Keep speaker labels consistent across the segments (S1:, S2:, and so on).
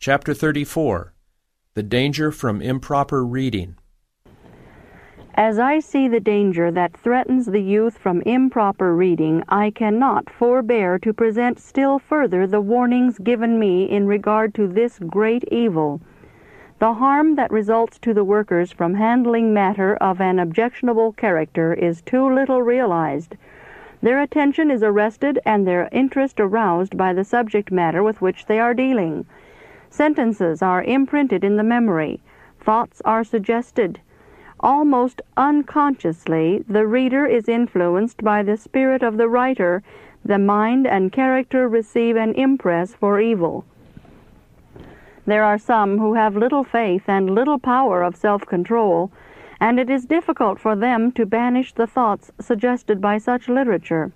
S1: Chapter 34. The Danger from Improper Reading.
S2: As I see the danger that threatens the youth from improper reading, I cannot forbear to present still further the warnings given me in regard to this great evil. The harm that results to the workers from handling matter of an objectionable character is too little realized. Their attention is arrested and their interest aroused by the subject matter with which they are dealing. Sentences are imprinted in the memory. Thoughts are suggested. Almost unconsciously, the reader is influenced by the spirit of the writer. The mind and character receive an impress for evil. There are some who have little faith and little power of self-control, and it is difficult for them to banish the thoughts suggested by such literature.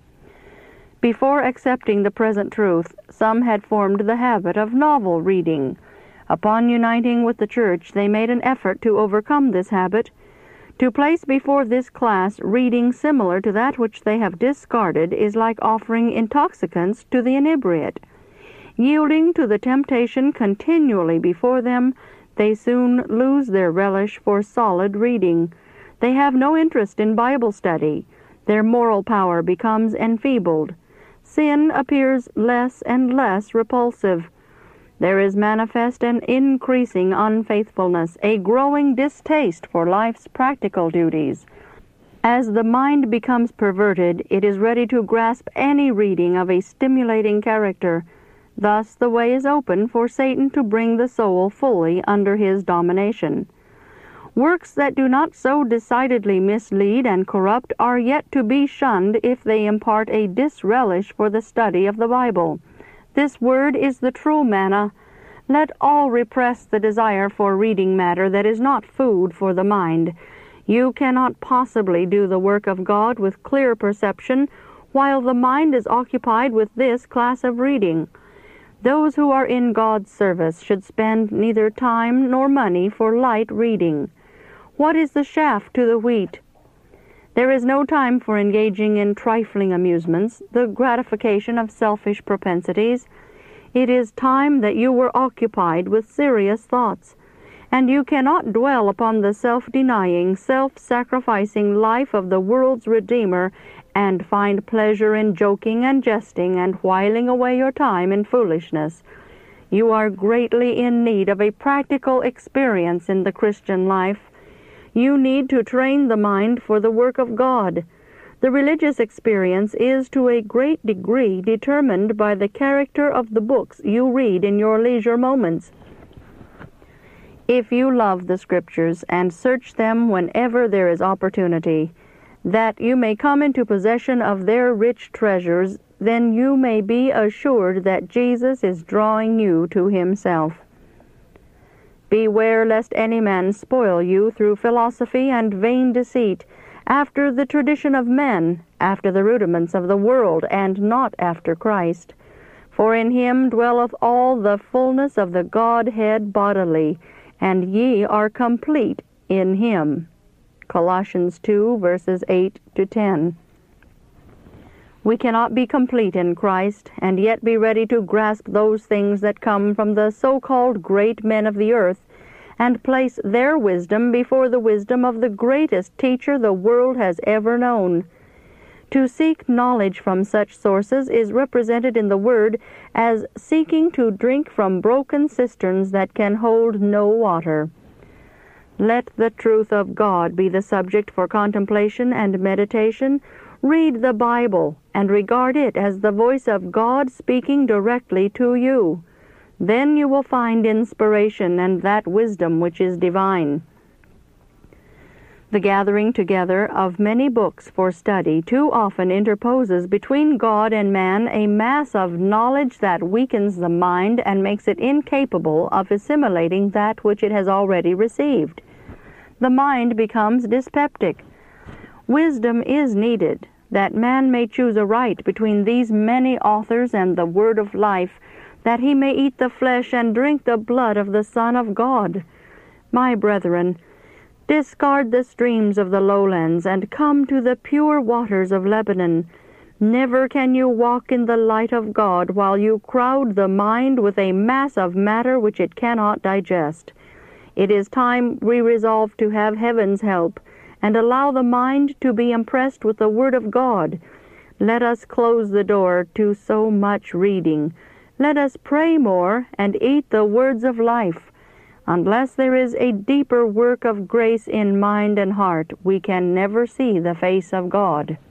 S2: Before accepting the present truth, some had formed the habit of novel reading. Upon uniting with the church, they made an effort to overcome this habit. To place before this class reading similar to that which they have discarded is like offering intoxicants to the inebriate. Yielding to the temptation continually before them, they soon lose their relish for solid reading. They have no interest in Bible study. Their moral power becomes enfeebled. Sin appears less and less repulsive. There is manifest an increasing unfaithfulness, a growing distaste for life's practical duties. As the mind becomes perverted, it is ready to grasp any reading of a stimulating character. Thus the way is open for Satan to bring the soul fully under his domination. Works that do not so decidedly mislead and corrupt are yet to be shunned if they impart a disrelish for the study of the Bible. This word is the true manna. Let all repress the desire for reading matter that is not food for the mind. You cannot possibly do the work of God with clear perception while the mind is occupied with this class of reading. Those who are in God's service should spend neither time nor money for light reading. What is the chaff to the wheat? There is no time for engaging in trifling amusements, the gratification of selfish propensities. It is time that you were occupied with serious thoughts, and you cannot dwell upon the self-denying, self-sacrificing life of the world's Redeemer and find pleasure in joking and jesting and whiling away your time in foolishness. You are greatly in need of a practical experience in the Christian life. You need to train the mind for the work of God. The religious experience is to a great degree determined by the character of the books you read in your leisure moments. If you love the Scriptures and search them whenever there is opportunity, that you may come into possession of their rich treasures, then you may be assured that Jesus is drawing you to himself. Beware lest any man spoil you through philosophy and vain deceit, after the tradition of men, after the rudiments of the world, and not after Christ. For in him dwelleth all the fullness of the Godhead bodily, and ye are complete in him. Colossians 2, verses 8 to 10. We cannot be complete in Christ, and yet be ready to grasp those things that come from the so-called great men of the earth, and place their wisdom before the wisdom of the greatest teacher the world has ever known. To seek knowledge from such sources is represented in the Word as seeking to drink from broken cisterns that can hold no water. Let the truth of God be the subject for contemplation and meditation. Read the Bible and regard it as the voice of God speaking directly to you. Then you will find inspiration and that wisdom which is divine. The gathering together of many books for study too often interposes between God and man a mass of knowledge that weakens the mind and makes it incapable of assimilating that which it has already received. The mind becomes dyspeptic. Wisdom is needed, that man may choose aright between these many authors and the word of life, that he may eat the flesh and drink the blood of the Son of God. My brethren, discard the streams of the lowlands and come to the pure waters of Lebanon. Never can you walk in the light of God while you crowd the mind with a mass of matter which it cannot digest. It is time we resolve to have heaven's help, and allow the mind to be impressed with the Word of God. Let us close the door to so much reading. Let us pray more and eat the words of life. Unless there is a deeper work of grace in mind and heart, we can never see the face of God.